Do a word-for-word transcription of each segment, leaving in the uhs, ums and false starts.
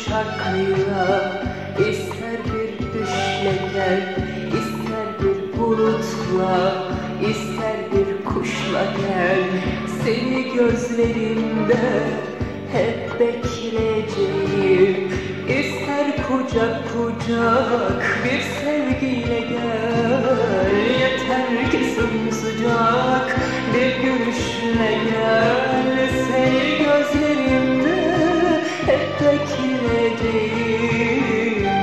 uçakla, ister bir düşle gel, ister bir bulutla, ister bir kuşla gel. Seni gözlerimde hep bekleyeceğim. İster kucak kucak bir sevgiyle gel, yeter ki sımsıcak bir gülüşle gel. Seni gözlerimde hep bekleyeceğim.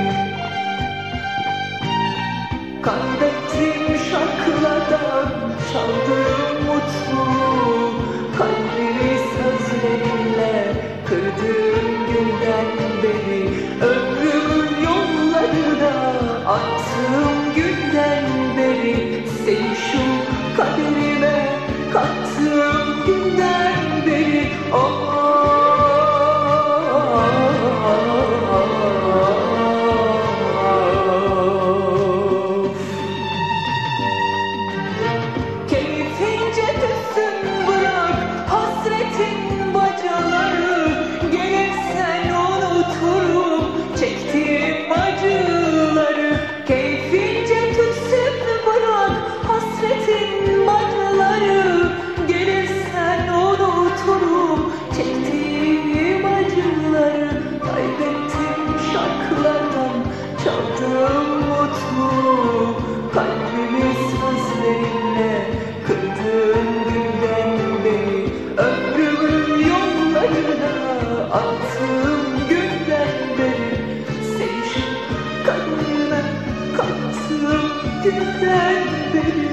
Kaybettim şarkılardan çaldığım mutlu kalbimi sözlerinle kırdığım günden beri, ömrümün yollarına attığım günden beri, seni şu kaderime kattığım günden beri. Oh, keyfince tütsün bırak hasretin bacaları, gelirsen unuturum çektiğim acıları. Keyfince tütsün bırak hasretin bacaları, gelirsen unuturum çektiğim acıları. Kaybettim şarkılardan çaldığım mutlu kalbimi sözlerinle kırdığım günden beri, ömrümün yollarına attığım günden beri, seni şu kaderime kattığım günden beri.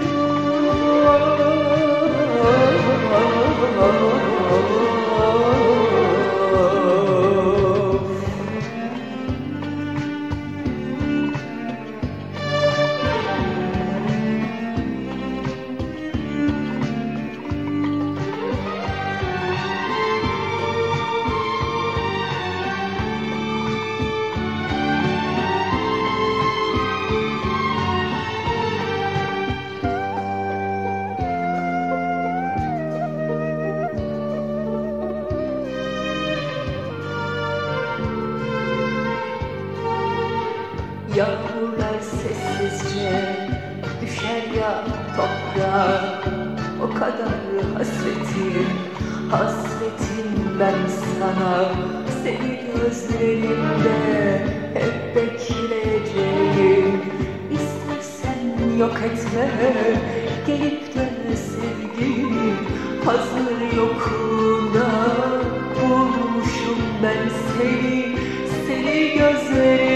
Yağmurlar sessizce düşer ya toprağa, o kadar hasretim, hasretim ben sana. Seni gözlerimde hep bekleyeceğim. İstersen yok etme, gelip dön sevgilim. Hazır yokluğunda bulmuşum ben seni, seni gözlerim